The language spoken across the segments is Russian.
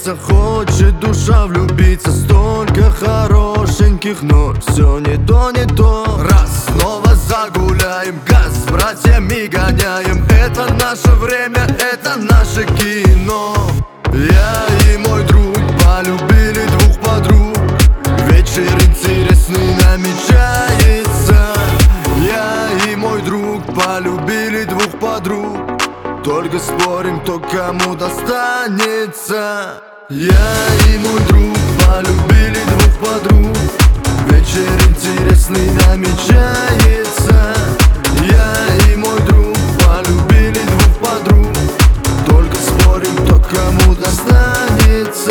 влюбиться, хочет душа влюбиться. Столько хорошеньких, но все не то, не то. Раз, снова загуляем, газ с братьями гоняем. Это наше время, это наше кино. Я и мой друг полюбили двух подруг. Вечер интересный намечается. Я и мой друг полюбили двух подруг. Только спорим, кто кому достанется. Я и мой друг полюбили двух подруг. Вечер интересный намечается. Я и мой друг полюбили двух подруг. Только спорим, кто кому достанется.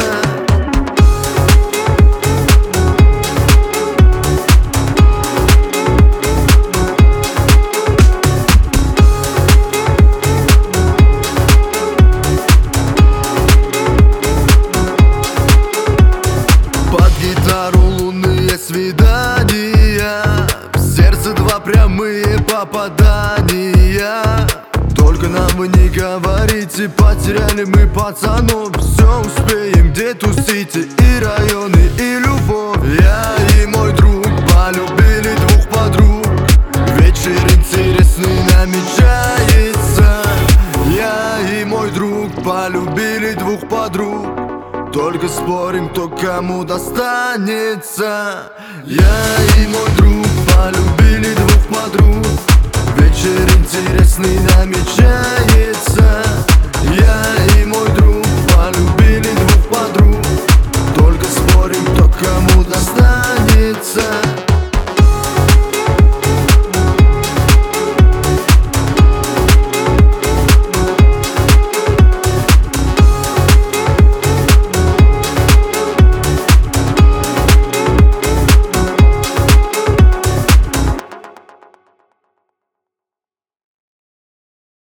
Гитару лунные свидания, в сердце два прямые попадания. Только нам вы не говорите, потеряли мы пацанов. Все успеем, где тусите, и районы, и любовь. Я и мой друг полюбили двух подруг. Вечер интересный намечается. Я и мой друг полюбили двух подруг. Только спорим, кто кому достанется. Я и мой друг полюбили двух подруг. Вечер интересный намечается. Я и мой друг полюбили двух подруг. Только спорим, кто кому достанется.